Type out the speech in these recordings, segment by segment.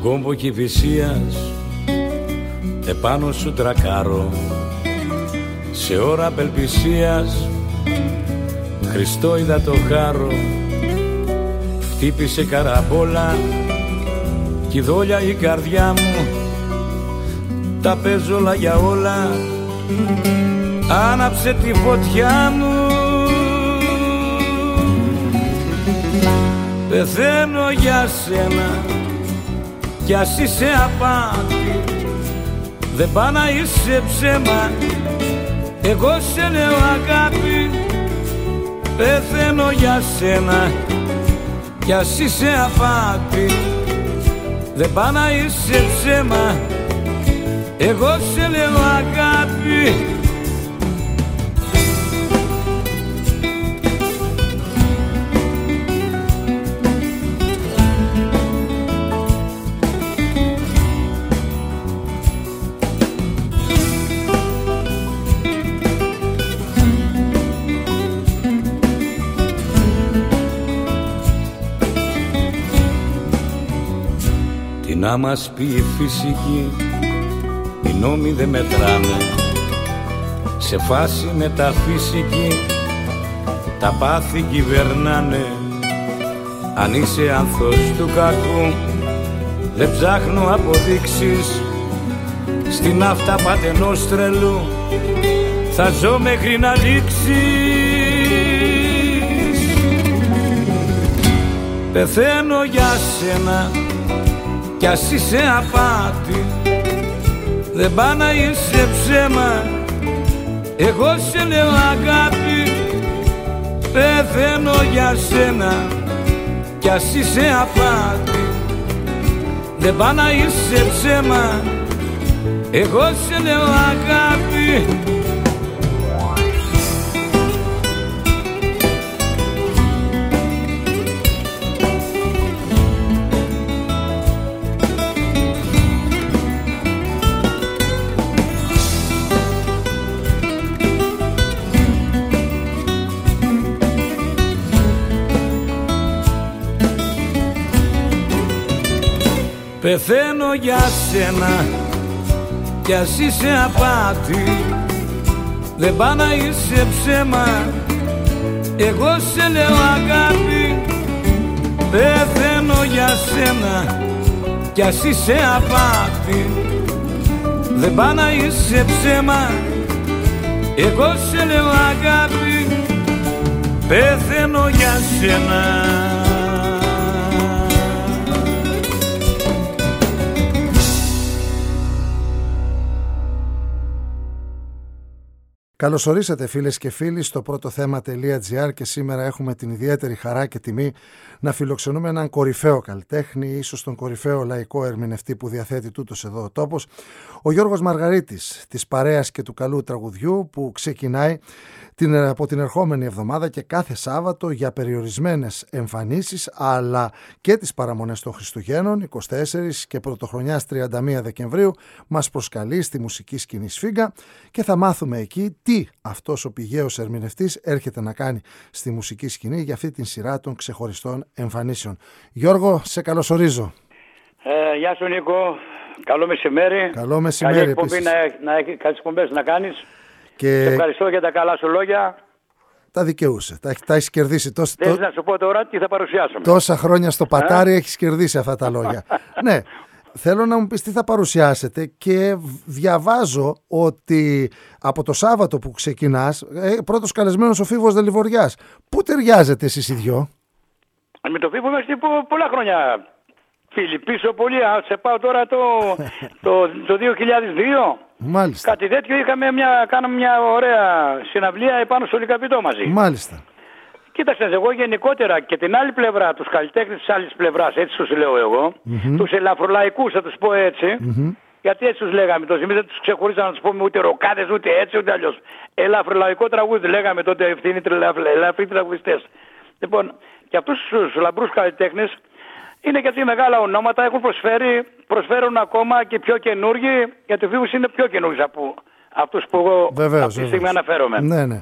κόμπο Κηφισίας επάνω σου τρακάρω, σε ώρα απελπισίας Χριστό είδα το χάρο. Χτύπησε καραμπόλα κι δόλια η καρδιά μου, τα παίζω όλα για όλα, άναψε τη φωτιά μου. Πεθαίνω για σένα κι ας είσαι απάτη, δεν πά να είσαι ψέμα, εγώ σε λέω αγάπη. Πεθαίνω για σένα κι ας είσαι απάτη, δεν πά να είσαι ψέμα, εγώ σε λέω αγάπη. Να μας πει η φυσική, οι νόμοι δεν μετράνε, σε φάση μεταφυσική τα πάθη κυβερνάνε. Αν είσαι άνθος του κακού, δεν ψάχνω αποδείξεις, στην αυταπάτη ενός τρελού θα ζω μέχρι να λήξεις. Πεθαίνω για σένα κι ας είσαι απάτη, δεν πά να είσαι ψέμα, εγώ σε λέω αγάπη. Πεθαίνω για σένα κι ας είσαι απάτη, δεν πά να είσαι ψέμα, εγώ σε λέω αγάπη. Πεθαίνω για σένα κι ας είσαι απάτη, δεν πά να είσαι ψέμα, εγώ σε λέω αγάπη. Πεθαίνω για σένα κι ας είσαι απάτη, δεν πά να είσαι ψέμα, εγώ σε λέω αγάπη. Πεθαίνω για σένα. Καλώς ορίσατε φίλες και φίλοι στο πρώτοθέμα.gr και σήμερα έχουμε την ιδιαίτερη χαρά και τιμή να φιλοξενούμε έναν κορυφαίο καλλιτέχνη, ίσως τον κορυφαίο λαϊκό ερμηνευτή που διαθέτει τούτος εδώ ο τόπος, ο Γιώργος Μαργαρίτης, της παρέας και του καλού τραγουδιού, που ξεκινάει από την ερχόμενη εβδομάδα και κάθε Σάββατο για περιορισμένες εμφανίσεις, αλλά και τις παραμονές των Χριστουγέννων 24 και πρωτοχρονιάς 31 Δεκεμβρίου μας προσκαλεί στη μουσική σκηνή Σφίγγα και θα μάθουμε εκεί τι αυτός ο πηγαίος ερμηνευτής έρχεται να κάνει στη μουσική σκηνή για αυτή την σειρά των ξεχωριστών εμφανίσεων. Γιώργο, σε καλωσορίζω. Γεια σου Νίκο, καλό μεσημέρι. Καλό μεσημέρι. Καλή εκπομπή καλές εκπομπές να κάνεις. Και σε ευχαριστώ για τα καλά σου λόγια. Τα δικαιούσε, τα έχεις κερδίσει. Θες να σου πω τώρα τι θα παρουσιάσουμε. Τόσα χρόνια στο πατάρι έχεις κερδίσει αυτά τα λόγια. Ναι, θέλω να μου πεις τι θα παρουσιάσετε και διαβάζω ότι από το Σάββατο που ξεκινάς, πρώτος καλεσμένος ο Φίβος Δελιβοριάς. Πού ταιριάζετε εσείς οι δυο? Με το Φίβο είμαστε πολλά χρόνια φίλοι, πίσω πολύ. Σε πάω τώρα το 2002. Μάλιστα. Κάτι τέτοιο κάναμε μια ωραία συναυλία επάνω στο Λυκαπητό μαζί. Μάλιστα. Κοίταξε, εγώ γενικότερα και την άλλη πλευρά, τους καλλιτέχνες της άλλης πλευράς, έτσι τους λέω εγώ, τους ελαφρολαϊκούς θα τους πω έτσι, γιατί έτσι τους λέγαμε. Το δεν τους ξεχωρίζαμε να τους πούμε ούτε ροκάδες, ούτε έτσι, ούτε αλλιώς. Ελαφρολαϊκό τραγούδι λέγαμε τότε, ευθύνη ελαφροί τραγουδιστές. Λοιπόν, και αυτούς τους λαμπρούς καλλιτέχνες είναι γιατί μεγάλα ονόματα έχουν προσφέρουν ακόμα και πιο καινούργοι, γιατί ο Φίβος είναι πιο καινούργιος από αυτούς που εγώ αυτή τη στιγμή αναφέρομαι. Ναι, ναι.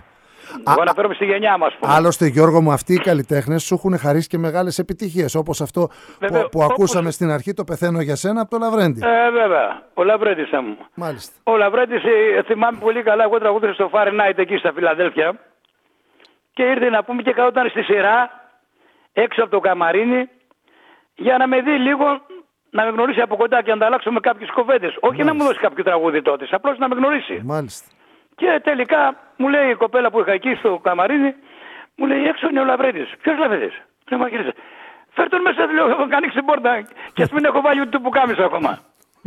Εγώ αναφέρομαι στη γενιά μας. Άλλωστε, Γιώργο μου, αυτοί οι καλλιτέχνες σου έχουν χαρίσει και μεγάλες επιτυχίες. Όπως αυτό που ακούσαμε στην αρχή, το «Πεθαίνω για σένα» από το Λαβρέντη. Βέβαια. Ο Λαβρέντης μου. Μάλιστα. Ο Λαβρέντης, θυμάμαι πολύ καλά, εγώ τραγούδισα στο Fahrenheit εκεί στα Φιλαδέλφια. Και ήρθε να πούμε και καθόταν στη σειρά έξω από το καμαρίνι για να με δει λίγο, να με γνωρίσει από κοντά και να ανταλλάξουμε κάποιες κουβέντες. Όχι να μου δώσει κάποιο τραγούδι τότε, απλώς να με γνωρίσει. Μάλιστα. Και τελικά μου λέει η κοπέλα που είχα εκεί στο καμαρίνι, μου λέει έξω είναι ο Λαβρέντης. Ποιος Λαβρέντης? Φέρ' τον μέσα, λέω, έχω ανοίξει την πόρτα και ας μην έχω βάλει ούτε που κάμισα ακόμα.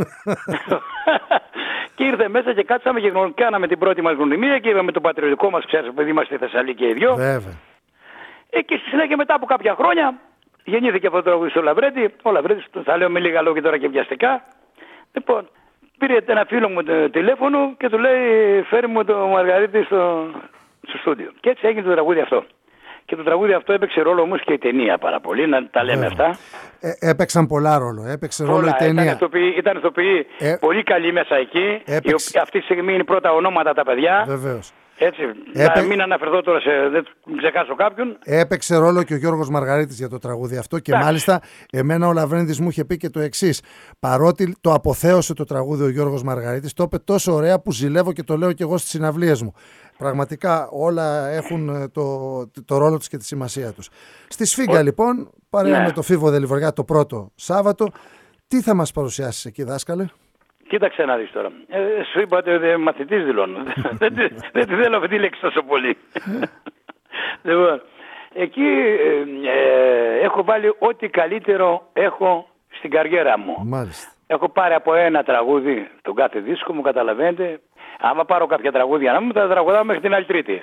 Και ήρθε μέσα και κάτσαμε και κάναμε την πρώτη μας γνωριμία και είπαμε το πατριωτικό μας, ξέρεις, επειδή είμαστε στη Θεσσαλονίκη και οι δυο. Βέβαια. Και στη συνέχεια μετά από κάποια χρόνια γεννήθηκε αυτό το τραγούδι στο Λαβρέντη. Ο Λαβρέντης, θα λέω με λίγα λόγια τώρα και βιαστικά. Λοιπόν, πήρε ένα φίλο μου το τηλέφωνο και του λέει φέρει μου το Μαργαρίτη στο στούντιο. Και έτσι έγινε το τραγούδι αυτό. Και το τραγούδι αυτό έπαιξε ρόλο όμως και η ταινία πάρα πολύ, να τα λέμε αυτά. Έπαιξαν πολλά ρόλο. Έπαιξε ρόλο η ταινία. Ήταν ηθοποιοί πολύ καλοί μέσα εκεί. Αυτή τη στιγμή είναι πρώτα ονόματα τα παιδιά. Βεβαίως. Έτσι, να μην αναφερθώ τώρα δεν ξεχάσω κάποιον. Έπαιξε ρόλο και ο Γιώργος Μαργαρίτης για το τραγούδι αυτό και μάλιστα εμένα ο Λαβρέντης μου είχε πει και το εξής. Παρότι το αποθέωσε το τραγούδι ο Γιώργος Μαργαρίτης, το είπε τόσο ωραία που ζηλεύω και το λέω και εγώ στις συναυλίες μου. Πραγματικά όλα έχουν το ρόλο τους και τη σημασία τους. Στη Σφίγγα λοιπόν, παρέα με το Φίβο Δελιβοριά το πρώτο Σάββατο, τι θα μας παρουσιάσεις εκεί, δάσκαλε? Κοίταξε να δεις τώρα. Σου είπα ότι μαθητής δηλώνω. Δεν τη θέλω αυτή τη λέξη τόσο πολύ. Λοιπόν, εκεί έχω βάλει ό,τι καλύτερο έχω στην καριέρα μου. Μάλιστα. Έχω πάρει από ένα τραγούδι τον κάθε δίσκο μου, καταλαβαίνετε. Άμα πάρω κάποια τραγούδια να μου, θα τραγουδάω μέχρι την άλλη Τρίτη.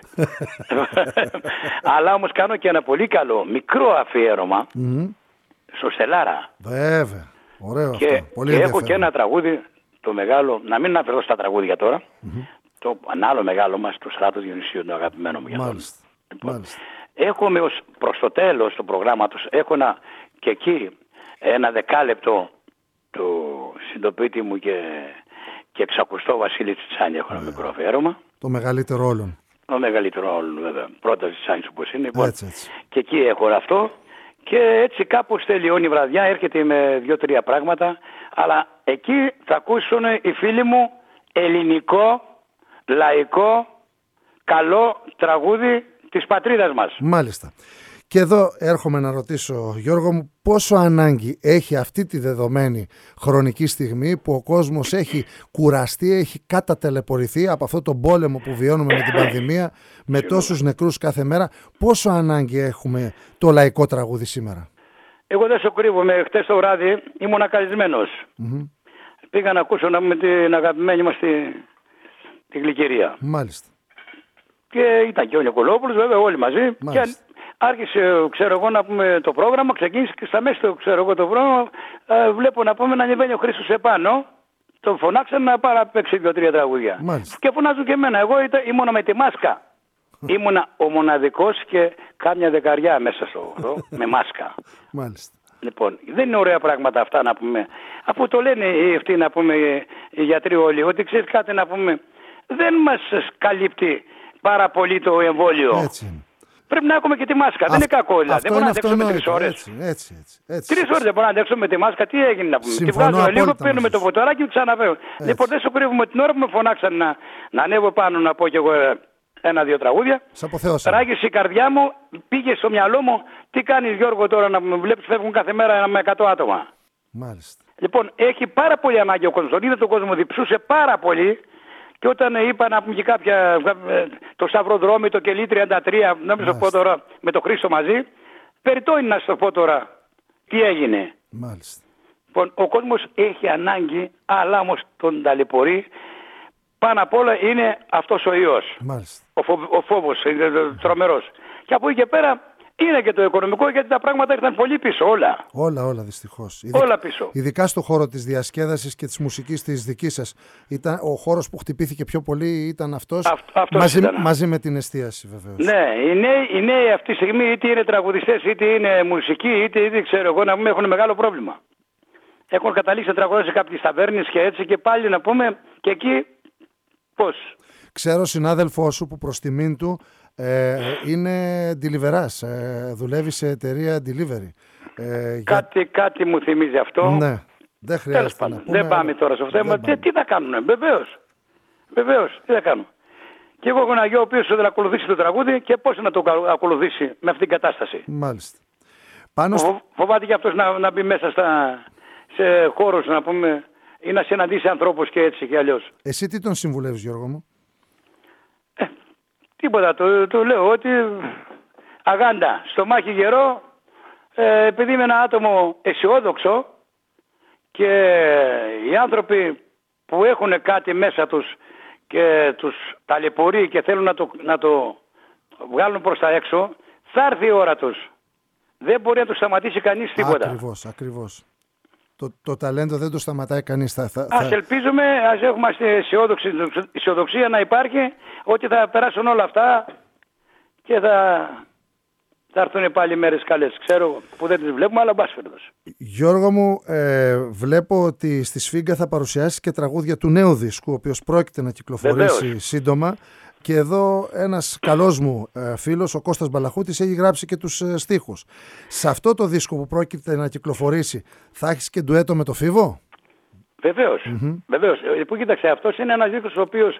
Αλλά όμως κάνω και ένα πολύ καλό μικρό αφιέρωμα στο Στελάρα. Βέβαια. Ωραίο και, αυτό. Πολύ και έχω και ένα τραγούδι το μεγάλο, να μην αναφερθώ στα τραγούδια τώρα, το άλλο μεγάλο μας, το Στράτος Διονυσίου, το αγαπημένο μου για αυτό. Λοιπόν, έχουμε προς το τέλος του προγράμματος, έχω και εκεί ένα 10 του συντοπίτη μου και εξακουστό Βασίλη Τσιτσάνη, έχω ένα μικρό αφιέρωμα. Το μεγαλύτερο όλων. Το μεγαλύτερο όλων, βέβαια. Πρώτα Τσιτσάνης όπως είναι. Έτσι. Και εκεί έχω αυτό. Και έτσι κάπως τελειώνει η βραδιά, έρχεται με 2-3 πράγματα, αλλά εκεί θα ακούσουν οι φίλοι μου ελληνικό, λαϊκό, καλό τραγούδι της πατρίδας μας. Μάλιστα. Και εδώ έρχομαι να ρωτήσω, Γιώργο μου, πόσο ανάγκη έχει αυτή τη δεδομένη χρονική στιγμή που ο κόσμος έχει κουραστεί, έχει κατατελεπορηθεί από αυτό τον πόλεμο που βιώνουμε με την πανδημία, με τόσους νεκρούς κάθε μέρα, πόσο ανάγκη έχουμε το λαϊκό τραγούδι σήμερα? Εγώ δεν σε κρύβομαι, χτες το βράδυ ήμουν ακαλισμένος. Πήγα να ακούσω με την αγαπημένη μας τη Γλυκερία. Μάλιστα. Και ήταν και ο Νικολόπουλος, βέβαια όλοι μαζί. Μάλιστα. Άρχισε, ξέρω εγώ, να πούμε το πρόγραμμα, ξεκίνησε και στα μέσα του, ξέρω εγώ, το πρόγραμμα, βλέπω να πούμε να ανεβαίνει ο Χρήστος επάνω, τον φωνάξαν να παίξει 2-3 τραγούδια. Μάλιστα. Και φωνάζουν και εμένα, εγώ ήμουνα με τη μάσκα. Ήμουνα ο μοναδικός και κάμια δεκαριά μέσα στο με μάσκα. Μάλιστα. Λοιπόν, δεν είναι ωραία πράγματα αυτά να πούμε. Αφού το λένε αυτοί να πούμε οι γιατροί όλοι, ότι ξέρεις κάτι να πούμε, δεν μας καλύπτει πάρα πολύ το εμβόλιο. Έτσι. Πρέπει να έχουμε και τη μάσκα. Δεν είναι κακό δηλαδή. Δεν μπορούμε να αντέξουμε 3 ώρες. Έτσι. 3 ώρες δεν μπορούμε να αντέξουμε με τη μάσκα. Τι έγινε να πούμε? Τη βγάζουμε λίγο, παίρνουμε το φωτοράκι και ξαναβαίνουμε. Λοιπόν, δεν σου κρύβουμε την ώρα που με φωνάξαν να ανέβω πάνω να πω κι εγώ 1-2 τραγούδια. Ράγισε η καρδιά μου, πήγε στο μυαλό μου. Τι κάνεις Γιώργο τώρα να με βλέπεις, φεύγουν κάθε μέρα με 100 άτομα. Μάλιστα. Λοιπόν, έχει πάρα πολύ ανάγκη ο κόσμος. Είδε τον κόσμο διψούσε πάρα πολύ. Και όταν είπα να πούμε και κάποια, το Σταυροδρόμι, το Κελί 33, να μην σου πω τώρα με το Χρήστο μαζί, περιττό είναι να σου πω τώρα τι έγινε. Μάλιστα. Λοιπόν, ο κόσμος έχει ανάγκη, αλλά όμως τον ταλαιπωρεί. Πάνω απ' όλα είναι αυτός ο ιός. Μάλιστα. Ο φόβος, είναι τρομερός. Και από εκεί και πέρα είναι και το οικονομικό, γιατί τα πράγματα ήρθαν πολύ πίσω όλα. Όλα δυστυχώς. Όλα πίσω. Ειδικά στο χώρο της διασκέδασης και της μουσικής της δικής σας. Ο χώρος που χτυπήθηκε πιο πολύ ήταν αυτός. Μαζί με την εστίαση βεβαίως. Ναι, οι νέοι αυτή τη στιγμή είτε είναι τραγουδιστές, είτε είναι μουσικοί, είτε ξέρω εγώ να πούμε έχουν μεγάλο πρόβλημα. Έχουν καταλήξει να τραγουδάνε σε κάποιες ταβέρνες και έτσι και πάλι να πούμε και εκεί πώς. Ξέρω συνάδελφό σου που προς τιμήν του είναι deliverás, δουλεύει σε εταιρεία delivery. Κάτι μου θυμίζει αυτό. Ναι, δεν χρειάζεται να πούμε. Δεν πάμε τώρα στο θέμα. Τι θα κάνουνε, βεβαίως, τι θα κάνουμε. Και εγώ έχω ένα γιο ο οποίος θα ακολουθήσει το τραγούδι και πώς να το ακολουθήσει με αυτήν την κατάσταση. Μάλιστα. Φοβάται και αυτός να μπει μέσα σε χώρους, να πούμε, ή να συναντήσει ανθρώπους και έτσι και αλλιώς. Εσύ τι τον συμβουλεύεις, Γιώργο μου? Τίποτα, το λέω ότι αγάντα, στο μάχη γερό, επειδή είμαι ένα άτομο αισιόδοξο και οι άνθρωποι που έχουν κάτι μέσα τους και τους ταλαιπωρεί και θέλουν να το βγάλουν προς τα έξω, θα έρθει η ώρα τους. Δεν μπορεί να τους σταματήσει κανείς τίποτα. Ακριβώς. Το ταλέντο δεν το σταματάει κανείς. Ας ελπίζουμε, ας έχουμε αισιοδοξία να υπάρχει, ότι θα περάσουν όλα αυτά και θα έρθουν πάλι μέρες καλές. Ξέρω που δεν τις βλέπουμε, αλλά μπάσφερδος. Γιώργο μου, βλέπω ότι στη Σφίγγα θα παρουσιάσεις και τραγούδια του νέου δίσκου, ο οποίος πρόκειται να κυκλοφορήσει σύντομα. Και εδώ ένας καλός μου φίλος, ο Κώστας Μπαλαχούτης, έχει γράψει και τους στίχους. Σε αυτό το δίσκο που πρόκειται να κυκλοφορήσει, θα έχεις και ντουέτο με το Φίβο? Βεβαίως. Βεβαίως. Που κοίταξε, αυτός είναι ένας δίσκος ο οποίος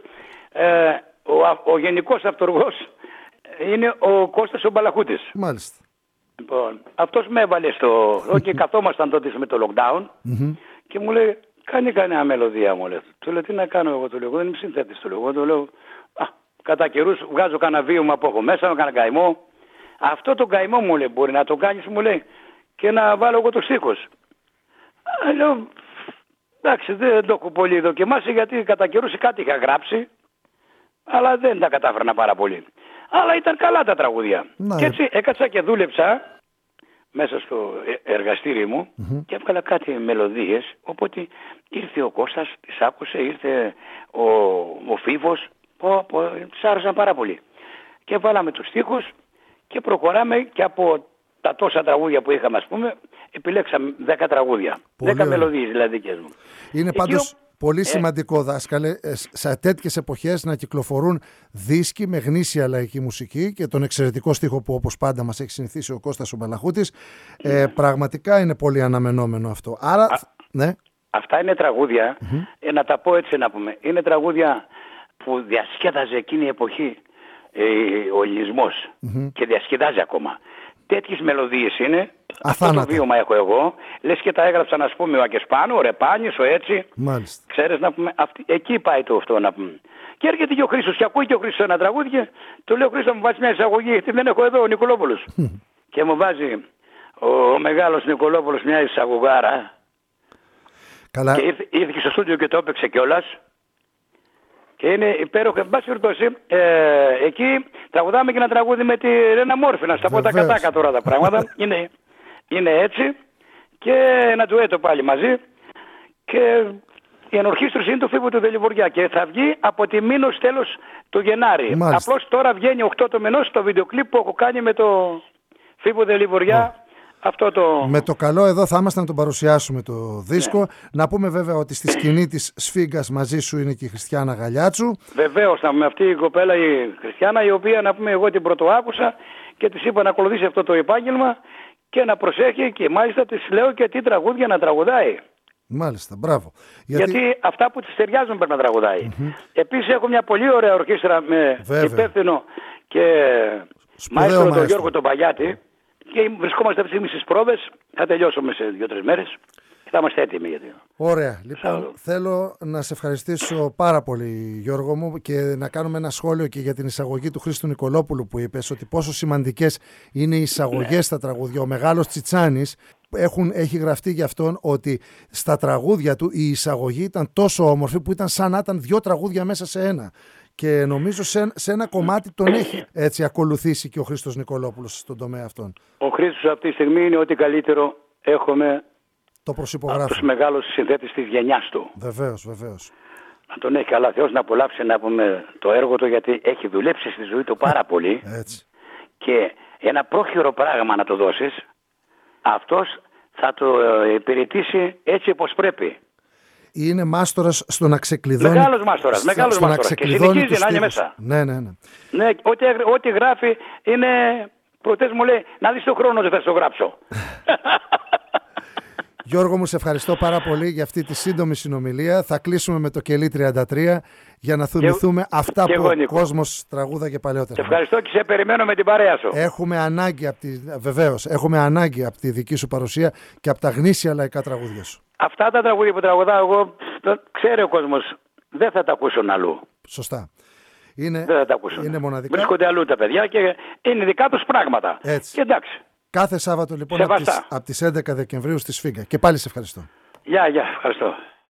ο γενικός αυτοργός είναι ο Κώστας ο Μπαλαχούτης. Μάλιστα. Λοιπόν, αυτός με έβαλε και καθόμασταν τότε με το lockdown και μου λέει, κάνει κανένα μελωδία, μου λέει. Του λέω, τι να κάνω εγώ, του λέω, δεν είμαι συνθέτης, του λέω. Του λέω, κατά καιρούς βγάζω κανένα βίωμα που έχω μέσα, κανένα καημό. Αυτό το καημό, μου λέει, μπορεί να το κάνεις, μου λέει, και να βάλω εγώ το στίχος. Λέω, εντάξει, δεν το έχω πολύ δοκιμάσει, γιατί κατά καιρούς κάτι είχα γράψει, αλλά δεν τα κατάφερνα πάρα πολύ. Αλλά ήταν καλά τα τραγούδια. Και έτσι έκατσα και δούλεψα μέσα στο εργαστήρι μου και έβγαλα κάτι μελωδίες. Οπότε ήρθε ο Κώστας, τις άκουσε, ήρθε ο Φίβος, τους άρεσαν πάρα πολύ. Και βάλαμε τους στίχους και προχωράμε, και από τα τόσα τραγούδια που είχαμε, ας πούμε, επιλέξαμε 10 τραγούδια. 10 μελωδίες δηλαδή δικές μου. Είναι πάντως πολύ σημαντικό, δάσκαλε, σε τέτοιες εποχές να κυκλοφορούν δίσκοι με γνήσια λαϊκή μουσική και τον εξαιρετικό στίχο που, όπως πάντα, μας έχει συνηθίσει ο Κώστας ο Μπαλαχούτης. Πραγματικά είναι πολύ αναμενόμενο αυτό. Άρα, ναι. Αυτά είναι τραγούδια, να τα πω έτσι να πούμε, είναι τραγούδια που διασκέδαζε εκείνη η εποχή ο ελληνισμός και διασκεδάζει ακόμα. Τέτοιες μελωδίες είναι. Αθάνατα. Αυτό το βίωμα έχω εγώ. Λες και τα έγραψαν, ας πούμε, ο Ακεσπάνο, ο Ρεπάνης, ο έτσι. Μάλιστα. Ξέρεις, να πούμε, εκεί πάει το αυτό, να πούμε. Και έρχεται και ο Χρήστος και ακούει και ο Χρήστος ένα τραγούδι και του λέω, Χρήστο, μου βάζει μια εισαγωγή, γιατί δεν έχω εδώ ο Νικολόπουλος. Και μου βάζει ο μεγάλος Νικολόπουλος μια εισαγωγάρα. Καλά. Και ήρθε και στο στούντιο και το έπαιξε κιόλας. Και είναι υπέροχο. Εν πάση περιπτώσει, εκεί τραγουδάμε και ένα τραγούδι με τη Ρένα Μόρφη. Να στα πω τα κατάκα τώρα τα πράγματα. Είναι έτσι. Και ένα ντουέτο πάλι μαζί. Και η ενορχήστρωση είναι το Φίβο του Δελιβοριά. Και θα βγει από τη Μήνος τέλος του Γενάρη. Απλώς τώρα βγαίνει 8 το μηνός το βίντεο κλιπ που έχω κάνει με το Φίβο Δελιβοριά. Με το καλό εδώ θα είμαστε να τον παρουσιάσουμε το δίσκο. Ναι. Να πούμε βέβαια ότι στη σκηνή της Σφίγγας μαζί σου είναι και η Χριστιάνα Γαλιάτσου. Βεβαίως, με αυτή η κοπέλα η Χριστιάνα, η οποία, να πούμε, εγώ την πρωτοάκουσα και της είπα να ακολουθήσει αυτό το επάγγελμα και να προσέχει, και μάλιστα της λέω και τι τραγούδια να τραγουδάει. Μάλιστα, μπράβο. Γιατί αυτά που της ταιριάζουν πρέπει να τραγουδάει. Επίσης έχω μια πολύ ωραία ορχήστρα με υπεύθυνο και μαέστρο τον Γιώργο τον Παγιάτη. Και βρισκόμαστε αυτή τη στιγμή στις πρόβες. Θα τελειώσουμε σε 2-3 μέρες και θα είμαστε έτοιμοι. Γιατί... Ωραία. Λοιπόν, θέλω να σε ευχαριστήσω πάρα πολύ, Γιώργο μου, και να κάνουμε ένα σχόλιο και για την εισαγωγή του Χρήστου Νικολόπουλου που είπες, ότι πόσο σημαντικές είναι οι εισαγωγές στα τραγούδια. Ο μεγάλος Τσιτσάνης έχει γραφτεί για αυτόν ότι στα τραγούδια του η εισαγωγή ήταν τόσο όμορφη που ήταν σαν να ήταν 2 τραγούδια μέσα σε ένα. Και νομίζω σε ένα κομμάτι τον έχει έτσι ακολουθήσει και ο Χρήστος Νικολόπουλος στον τομέα αυτόν. Ο Χρήστος αυτή τη στιγμή είναι ό,τι καλύτερο έχουμε. Το προσυπογράφω. Από τους μεγάλους συνθέτες της γενιάς του. Βεβαίως, βεβαίως. Να τον έχει καλά Θεός, να απολαύσει, να πούμε, το έργο του, γιατί έχει δουλέψει στη ζωή του πάρα πολύ. Έτσι. Και ένα πρόχειρο πράγμα να το δώσεις, αυτός θα το υπηρετήσει έτσι όπως πρέπει. είναι μάστορας στο να ξεκλειδώνει. Μεγάλος μάστορας. Και συνεχίζει να είναι μέσα. Ναι. Ναι, ό,τι γράφει είναι. Προτές μου λέει, να δεις το χρόνο δεν θα στο γράψω. Γιώργο μου, σε ευχαριστώ πάρα πολύ για αυτή τη σύντομη συνομιλία. Θα κλείσουμε με το Κελί 33 για να θυμηθούμε αυτά που ο κόσμος τραγούδαγε παλαιότερα. Σε ευχαριστώ και σε περιμένω με την παρέα σου. Έχουμε ανάγκη από τη δική σου παρουσία και από τα γνήσια λαϊκά τραγούδια σου. Αυτά τα τραγούδια που τραγουδάω εγώ, ξέρει ο κόσμος, δεν θα τα ακούσουν αλλού. Σωστά. Δεν θα τα ακούσουν. Είναι μοναδικά. Βρίσκονται αλλού τα παιδιά και είναι δικά τους πράγματα. Έτσι. Και εντάξει. Κάθε Σάββατο λοιπόν από τις 11 Δεκεμβρίου στη Σφίγγα. Και πάλι σε ευχαριστώ. Γεια, ευχαριστώ.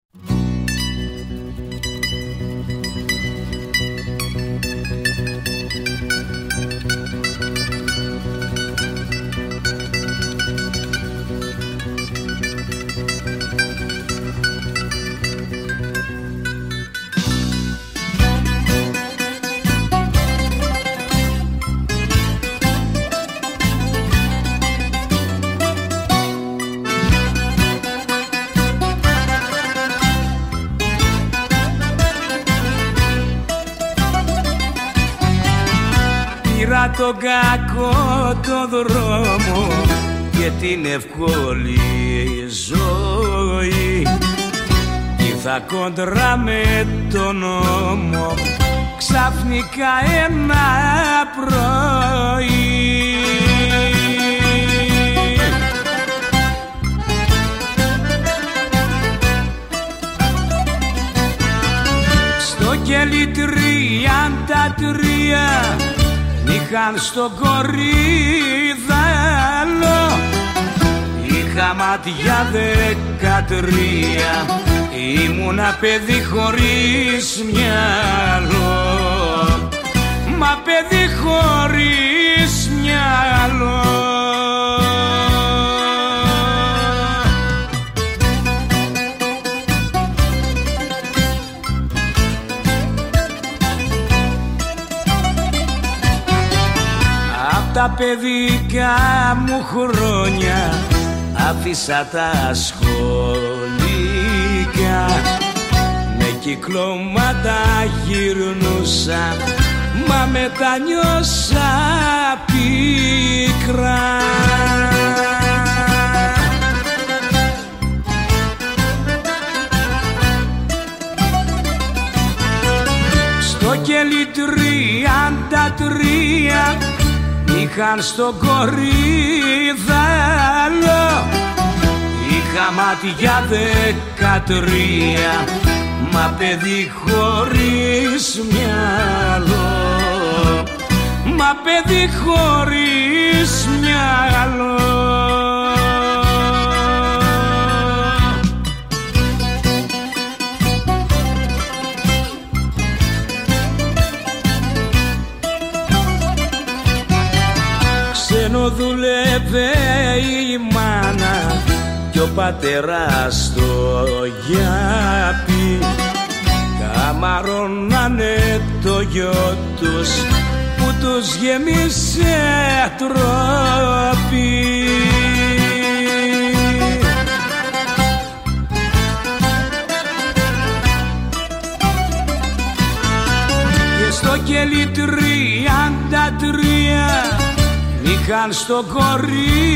Πήρα τον κακό το δρόμο και την εύκολη ζωή, ήρθα κόντρα με τον νόμο ξαφνικά ένα πρωί. Στο Κελί 33 είχαν στο κορίδαλο, είχα μάτια 13, ήμουνα παιδί χωρίς μυαλό, μα παιδί χωρίς μυαλό. Τα παιδικά μου χρόνια άφησα τα σχολικά, με κυκλώματα γυρνούσα, μα μετανιώσα πίκρα. Στο Κελί 33 είχαν στο κορίδαλο, είχα μάτια 13, μα παιδί χωρίς μυαλό, μα παιδί χωρίς μυαλό. Δούλευε η μάνα κι ο πατέρας στο γιάπι, καμαρώνανε το γιο τους που τους γέμισε τρόπι. Και στο Κελί 33 είχαν στο κορίδαλο,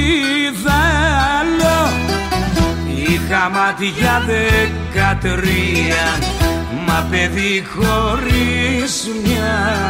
είχα μάτια 13, μα παιδί χωρίς μυαλό.